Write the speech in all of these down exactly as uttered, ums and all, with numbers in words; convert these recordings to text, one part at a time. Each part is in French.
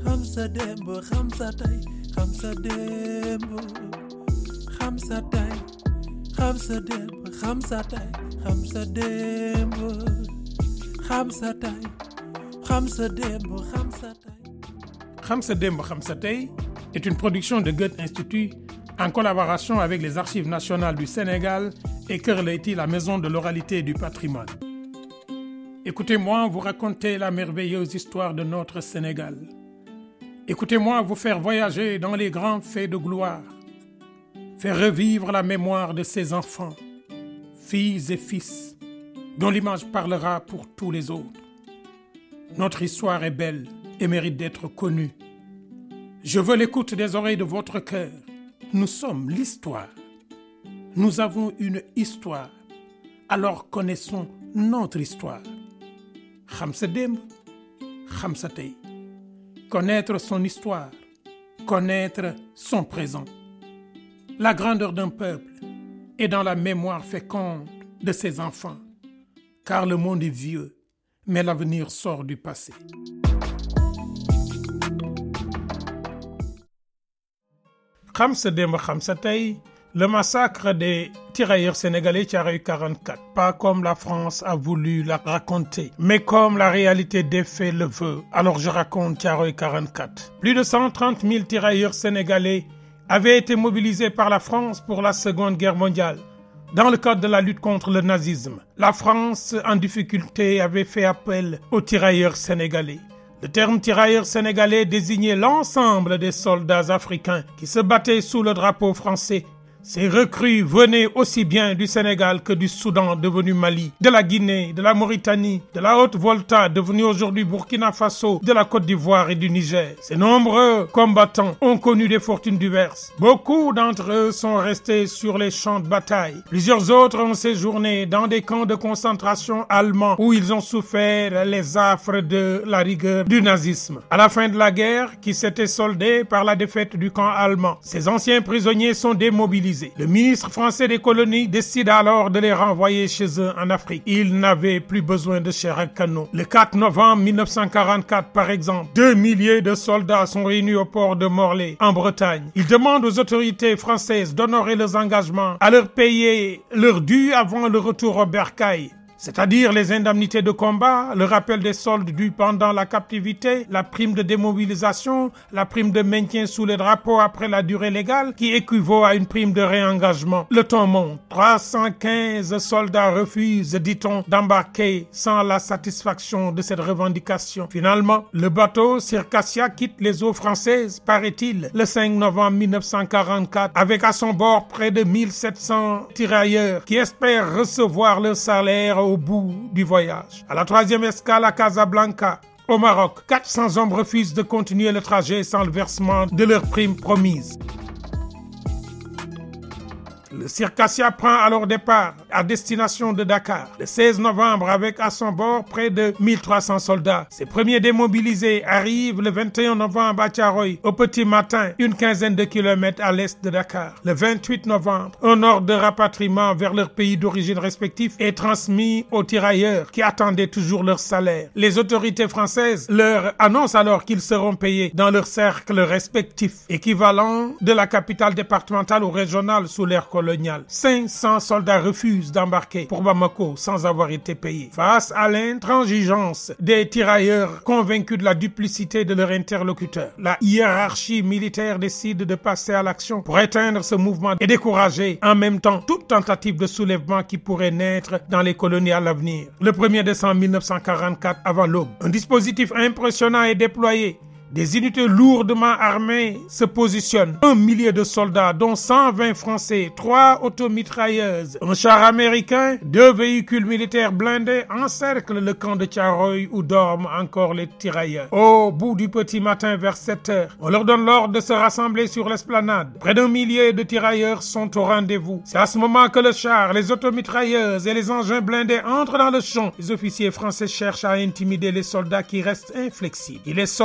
Khamsa Dembo, Khamsa Tay, Khamsa Dembo, Khamsa Tay, Khamsa Dembo, Khamsa Tay, Khamsa Dembo, Khamsa Tay, Khamsa Dembo, Khamsa Tay. Khamsa Dembo, Khamsa Tay est une production de Goethe Institut en collaboration avec les Archives nationales du Sénégal et Kër Leyti, la maison de l'oralité et du patrimoine. Écoutez-moi vous raconter la merveilleuse histoire de notre Sénégal. Écoutez-moi vous faire voyager dans les grands faits de gloire. Faire revivre la mémoire de ces enfants, filles et fils, dont l'image parlera pour tous les autres. Notre histoire est belle et mérite d'être connue. Je veux l'écoute des oreilles de votre cœur. Nous sommes l'histoire. Nous avons une histoire. Alors connaissons notre histoire. Khamsa Dembo, Khamsa Tay. Connaître son histoire, connaître son présent. La grandeur d'un peuple est dans la mémoire féconde de ses enfants, car le monde est vieux, mais l'avenir sort du passé. Khamsa Dembo, Khamsa Tay, le massacre des tirailleurs sénégalais Thiaroye quarante-quatre, pas comme la France a voulu la raconter, mais comme la réalité des faits le veut. Alors je raconte Thiaroye quarante-quatre. Plus de cent trente mille tirailleurs sénégalais avaient été mobilisés par la France pour la Seconde Guerre mondiale, dans le cadre de la lutte contre le nazisme. La France, en difficulté, avait fait appel aux tirailleurs sénégalais. Le terme tirailleurs sénégalais désignait l'ensemble des soldats africains qui se battaient sous le drapeau français. Ces recrues venaient aussi bien du Sénégal que du Soudan devenu Mali, de la Guinée, de la Mauritanie, de la Haute-Volta devenue aujourd'hui Burkina Faso, de la Côte d'Ivoire et du Niger. Ces nombreux combattants ont connu des fortunes diverses. Beaucoup d'entre eux sont restés sur les champs de bataille. Plusieurs autres ont séjourné dans des camps de concentration allemands où ils ont souffert les affres de la rigueur du nazisme. À la fin de la guerre, qui s'était soldée par la défaite du camp allemand, ces anciens prisonniers sont démobilisés. Le ministre français des colonies décide alors de les renvoyer chez eux en Afrique. Ils n'avaient plus besoin de chair à canon. Le quatre novembre mille neuf cent quarante-quatre, par exemple, deux milliers de soldats sont réunis au port de Morlaix, en Bretagne. Ils demandent aux autorités françaises d'honorer leurs engagements, à leur payer leur dû avant le retour au bercail, c'est-à-dire les indemnités de combat, le rappel des soldes dus pendant la captivité, la prime de démobilisation, la prime de maintien sous les drapeaux après la durée légale, qui équivaut à une prime de réengagement. Le ton monte. trois cent quinze soldats refusent, dit-on, d'embarquer sans la satisfaction de cette revendication. Finalement, le bateau Circassia quitte les eaux françaises, paraît-il, le cinq novembre mille neuf cent quarante-quatre, avec à son bord près de mille sept cents tirailleurs qui espèrent recevoir leur salaire au bout du voyage. À la troisième escale à Casablanca, au Maroc, quatre cents hommes refusent de continuer le trajet sans le versement de leur prime promise. Le Circassia prend alors départ à destination de Dakar le seize novembre avec à son bord près de mille trois cents soldats. Ces premiers démobilisés arrivent le vingt et un novembre à Thiaroye au petit matin, une quinzaine de kilomètres à l'est de Dakar. Le vingt-huit novembre, un ordre de rapatriement vers leur pays d'origine respectif est transmis aux tirailleurs qui attendaient toujours leur salaire. Les autorités françaises leur annoncent alors qu'ils seront payés dans leur cercle respectif, équivalent de la capitale départementale ou régionale sous l'ère coloniale. cinq cents soldats refusent d'embarquer pour Bamako sans avoir été payés. Face à l'intransigeance des tirailleurs convaincus de la duplicité de leur interlocuteur, la hiérarchie militaire décide de passer à l'action pour éteindre ce mouvement et décourager en même temps toute tentative de soulèvement qui pourrait naître dans les colonies à l'avenir. Le premier décembre mille neuf cent quarante-quatre, avant l'aube, un dispositif impressionnant est déployé. Des unités lourdement armées se positionnent. Un millier de soldats, dont cent vingt Français, trois automitrailleuses, un char américain, deux véhicules militaires blindés encerclent le camp de Thiaroye où dorment encore les tirailleurs. Au bout du petit matin vers sept heures, on leur donne l'ordre de se rassembler sur l'esplanade. Près d'un millier de tirailleurs sont au rendez-vous. C'est à ce moment que le char, les automitrailleuses et les engins blindés entrent dans le champ. Les officiers français cherchent à intimider les soldats qui restent inflexibles. Ils les somment d'embarquer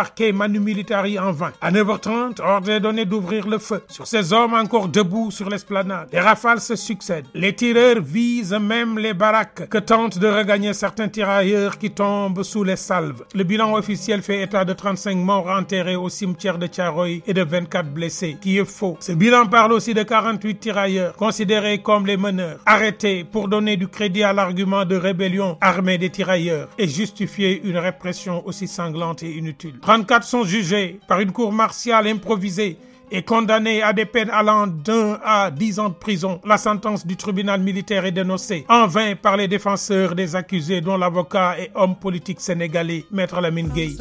débarqué Manu Militari en vain. À neuf heures trente, ordre est donné d'ouvrir le feu sur ces hommes encore debout sur l'esplanade. Les rafales se succèdent. Les tireurs visent même les baraques que tentent de regagner certains tirailleurs qui tombent sous les salves. Le bilan officiel fait état de trente-cinq morts enterrés au cimetière de Thiaroye et de vingt-quatre blessés, qui est faux. Ce bilan parle aussi de quarante-huit tirailleurs considérés comme les meneurs, arrêtés pour donner du crédit à l'argument de rébellion armée des tirailleurs et justifier une répression aussi sanglante et inutile. trente-quatre sont jugés par une cour martiale improvisée et condamnés à des peines allant d'un à dix ans de prison. La sentence du tribunal militaire est dénoncée en vain par les défenseurs des accusés, dont l'avocat et homme politique sénégalais, Maître Lamine Gueye.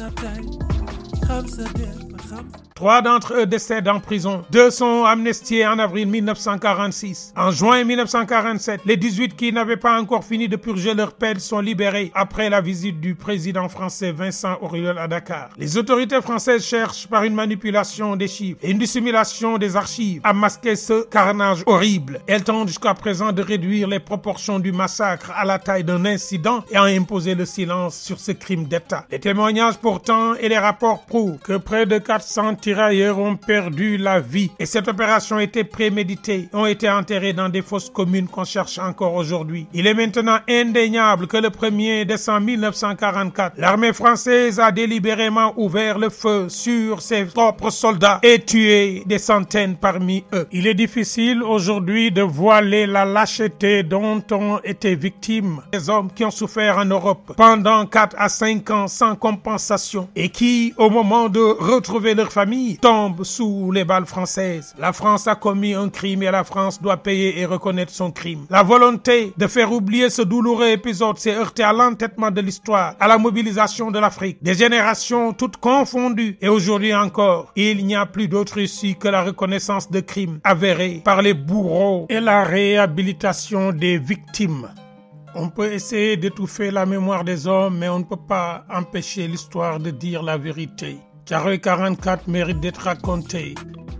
Trois d'entre eux décèdent en prison. Deux sont amnistiés en avril mille neuf cent quarante-six. En juin mille neuf cent quarante-sept, les dix-huit qui n'avaient pas encore fini de purger leur peine sont libérés après la visite du président français Vincent Auriol à Dakar. Les autorités françaises cherchent par une manipulation des chiffres et une dissimulation des archives à masquer ce carnage horrible. Elles tentent jusqu'à présent de réduire les proportions du massacre à la taille d'un incident et à imposer le silence sur ce crime d'État. Les témoignages pourtant et les rapports prouvent que près de quatre cents tirailleurs ont perdu la vie et cette opération était préméditée, ont été enterrés dans des fosses communes qu'on cherche encore aujourd'hui. Il est maintenant indéniable que le premier décembre mille neuf cent quarante-quatre, l'armée française a délibérément ouvert le feu sur ses propres soldats et tué des centaines parmi eux. Il est difficile aujourd'hui de voiler la lâcheté dont ont été victimes les hommes qui ont souffert en Europe pendant quatre à cinq ans sans compensation et qui, au moment de retrouver leur famille, tombent sous les balles françaises. La France a commis un crime et la France doit payer et reconnaître son crime. La volonté de faire oublier ce douloureux épisode s'est heurtée à l'entêtement de l'histoire, à la mobilisation de l'Afrique, des générations toutes confondues. Et aujourd'hui encore, il n'y a plus d'autre issue que la reconnaissance de crimes avérés par les bourreaux et la réhabilitation des victimes. On peut essayer d'étouffer la mémoire des hommes, mais on ne peut pas empêcher l'histoire de dire la vérité. Thiaroye quarante-quatre mérite d'être raconté.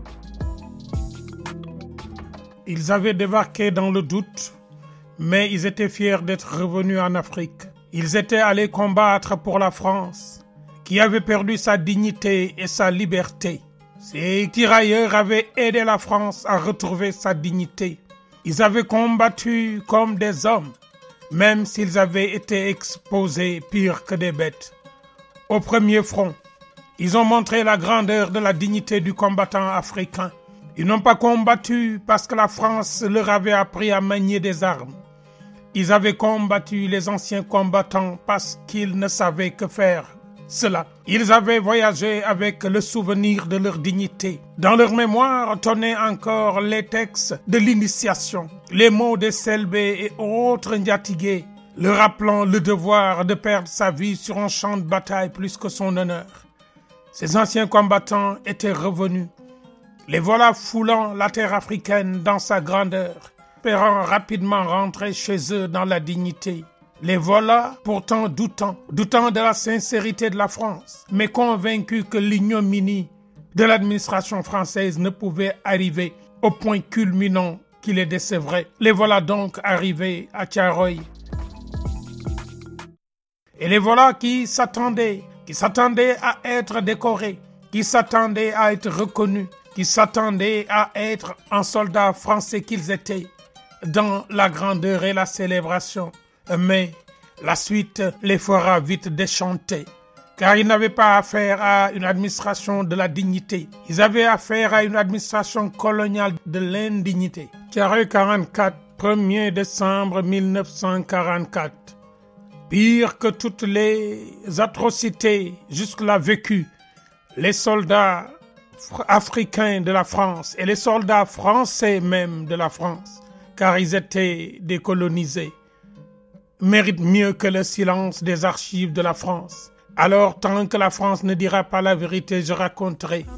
Ils avaient débarqué dans le doute, mais ils étaient fiers d'être revenus en Afrique. Ils étaient allés combattre pour la France, qui avait perdu sa dignité et sa liberté. Ces tirailleurs avaient aidé la France à retrouver sa dignité. Ils avaient combattu comme des hommes, même s'ils avaient été exposés pire que des bêtes. Au premier front, ils ont montré la grandeur de la dignité du combattant africain. Ils n'ont pas combattu parce que la France leur avait appris à manier des armes. Ils avaient combattu les anciens combattants parce qu'ils ne savaient que faire cela. Ils avaient voyagé avec le souvenir de leur dignité. Dans leur mémoire tonnaient encore les textes de l'initiation, les mots de Selbé et autres Ndiatigué, leur rappelant le devoir de perdre sa vie sur un champ de bataille plus que son honneur. Ces anciens combattants étaient revenus, les voilà foulant la terre africaine dans sa grandeur, espérant rapidement rentrer chez eux dans la dignité. Les voilà pourtant doutant, doutant de la sincérité de la France, mais convaincus que l'ignominie de l'administration française ne pouvait arriver au point culminant qui les décevrait. Les voilà donc arrivés à Thiaroye. Et les voilà qui s'attendaient, qui s'attendaient à être décorés, qui s'attendaient à être reconnus, qui s'attendaient à être un soldat français qu'ils étaient, dans la grandeur et la célébration. Mais la suite les fera vite déchanter, car ils n'avaient pas affaire à une administration de la dignité. Ils avaient affaire à une administration coloniale de l'indignité. Thiaroye quarante-quatre, premier décembre mille neuf cent quarante-quatre. Pire que toutes les atrocités jusque-là vécues, les soldats africains de la France et les soldats français même de la France, car ils étaient décolonisés, méritent mieux que le silence des archives de la France. Alors, tant que la France ne dira pas la vérité, je raconterai.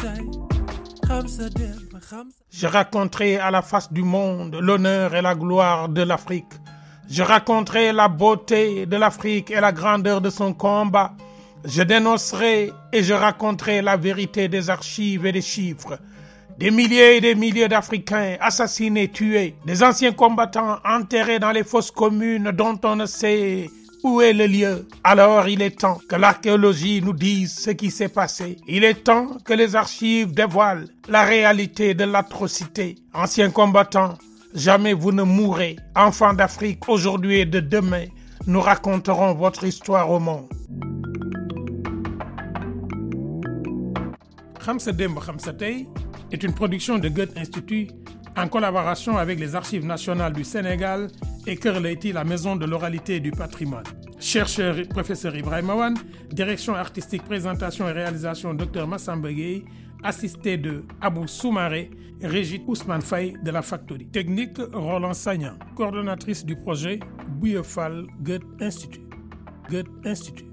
Je raconterai à la face du monde l'honneur et la gloire de l'Afrique. Je raconterai la beauté de l'Afrique et la grandeur de son combat. Je dénoncerai et je raconterai la vérité des archives et des chiffres. Des milliers et des milliers d'Africains assassinés, tués. Des anciens combattants enterrés dans les fosses communes dont on ne sait Où est le lieu? Alors il est temps que l'archéologie nous dise ce qui s'est passé. Il est temps que les archives dévoilent la réalité de l'atrocité. Anciens combattants, jamais vous ne mourrez. Enfants d'Afrique, aujourd'hui et de demain, nous raconterons votre histoire au monde. Xam Sa Démb Xam Sa Tey est une production de Goethe Institut en collaboration avec les Archives nationales du Sénégal et Kër Leyti, la maison de l'oralité et du patrimoine. Chercheur et professeur Ibrahima Wane, direction artistique, présentation et réalisation Dr Massamba Gueye, assisté de Abou Soumaré, Régit Ousmane Faye de la Factory. Technique Roland Sagnan, coordonnatrice du projet Bouye Fall Goethe Institut. Goethe Institut.